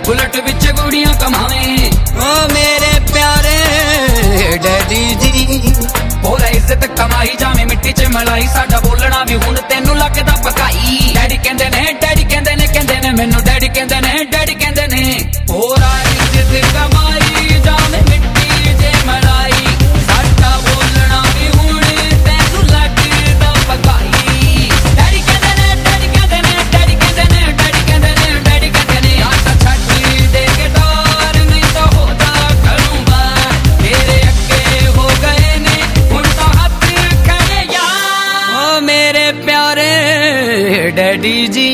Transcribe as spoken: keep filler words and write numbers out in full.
Bullet विच गुड़ियां कमावे। ओ मेरे प्यारे डैडी जी, बोला इज्जत कमाई जावे मिट्टी च मलाई, साडा बोलना भी हुण तेनू लगदा पकाई। डैडी कहंदे ने डैडी कहंदे ने कहंदे ने मैनू डैडी कहंदे ने डैडी कहंदे ने। बोला इज्जत कमाई जावे मिट्टी च मलाई, साडा बोलना भी हुण तेनू लगदा पकाई। डैडी कहंदे ने डैडी कहंदे ने डैडी कहंदे ने डैडी कहंदे ने डैडी कहंदे ने आटा छड्डी दे के डोर नहीं तो होदा घरों बाहर, तेरे अगे हो गए ने हुण तां हत्थ खड़े यार। ओ मेरे प्यारे डैडी जी,